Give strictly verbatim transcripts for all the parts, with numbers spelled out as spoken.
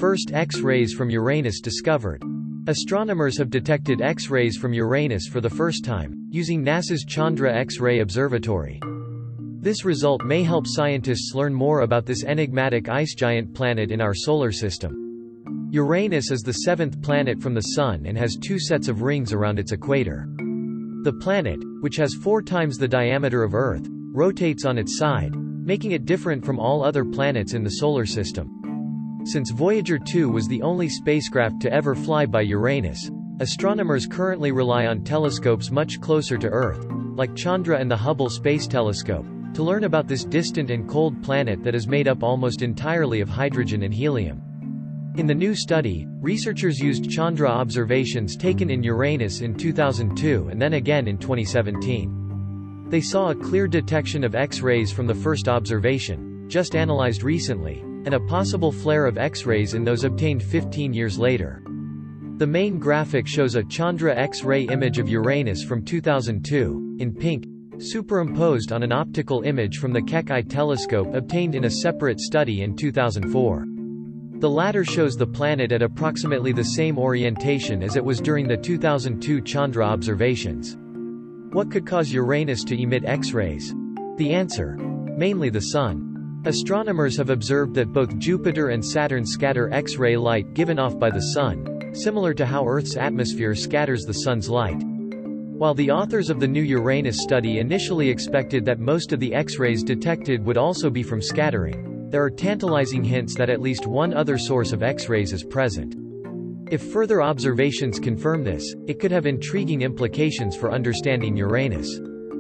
first X-rays from Uranus discovered. Astronomers have detected X-rays from Uranus for the first time, using NASA's Chandra X-ray Observatory. This result may help scientists learn more about this enigmatic ice giant planet in our solar system. Uranus is the seventh planet from the Sun and has two sets of rings around its equator. The planet, which has four times the diameter of Earth, rotates on its side, making it different from all other planets in the solar system. Since Voyager two was the only spacecraft to ever fly by Uranus, astronomers currently rely on telescopes much closer to Earth, like Chandra and the Hubble Space Telescope, to learn about this distant and cold planet that is made up almost entirely of hydrogen and helium. In the new study, researchers used Chandra observations taken in Uranus in two thousand two and then again in twenty seventeen. They saw a clear detection of X-rays from the first observation, just analyzed recently, and a possible flare of X-rays in those obtained fifteen years later. The main graphic shows a Chandra X-ray image of Uranus from two thousand two, in pink, superimposed on an optical image from the Keck I telescope obtained in a separate study in two thousand four. The latter shows the planet at approximately the same orientation as it was during the two thousand two Chandra observations. What could cause Uranus to emit X-rays? The answer: mainly the Sun. Astronomers have observed that both Jupiter and Saturn scatter X-ray light given off by the Sun, similar to how Earth's atmosphere scatters the Sun's light. While the authors of the new Uranus study initially expected that most of the X-rays detected would also be from scattering, there are tantalizing hints that at least one other source of X-rays is present. If further observations confirm this, it could have intriguing implications for understanding Uranus.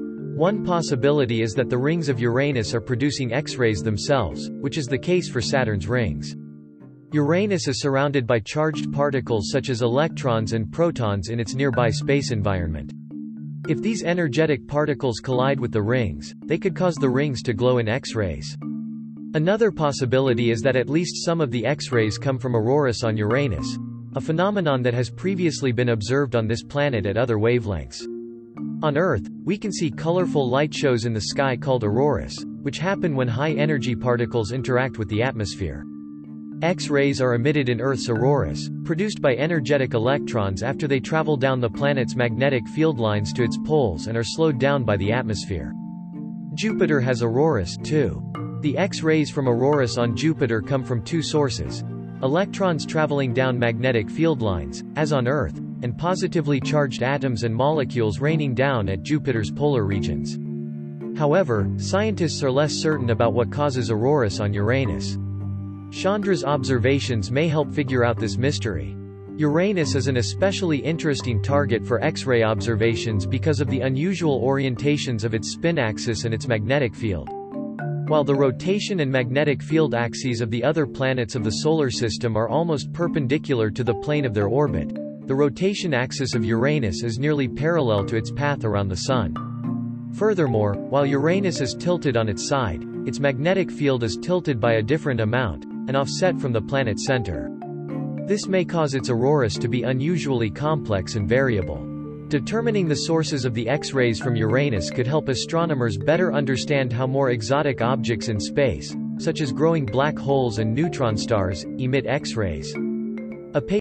One possibility is that the rings of Uranus are producing X-rays themselves, which is the case for Saturn's rings. Uranus is surrounded by charged particles such as electrons and protons in its nearby space environment. If these energetic particles collide with the rings, they could cause the rings to glow in X-rays. Another possibility is that at least some of the X-rays come from auroras on Uranus, a phenomenon that has previously been observed on this planet at other wavelengths. On Earth, we can see colorful light shows in the sky called auroras, which happen when high-energy particles interact with the atmosphere. X-rays are emitted in Earth's auroras, produced by energetic electrons after they travel down the planet's magnetic field lines to its poles and are slowed down by the atmosphere. Jupiter has auroras, too. The X-rays from auroras on Jupiter come from two sources: electrons traveling down magnetic field lines, as on Earth, and positively charged atoms and molecules raining down at Jupiter's polar regions. However, scientists are less certain about what causes auroras on Uranus. Chandra's observations may help figure out this mystery. Uranus is an especially interesting target for X-ray observations because of the unusual orientations of its spin axis and its magnetic field. While the rotation and magnetic field axes of the other planets of the Solar System are almost perpendicular to the plane of their orbit, the rotation axis of Uranus is nearly parallel to its path around the Sun. Furthermore, while Uranus is tilted on its side, its magnetic field is tilted by a different amount, and offset from the planet's center. This may cause its auroras to be unusually complex and variable. Determining the sources of the X-rays from Uranus could help astronomers better understand how more exotic objects in space, such as growing black holes and neutron stars, emit X-rays. A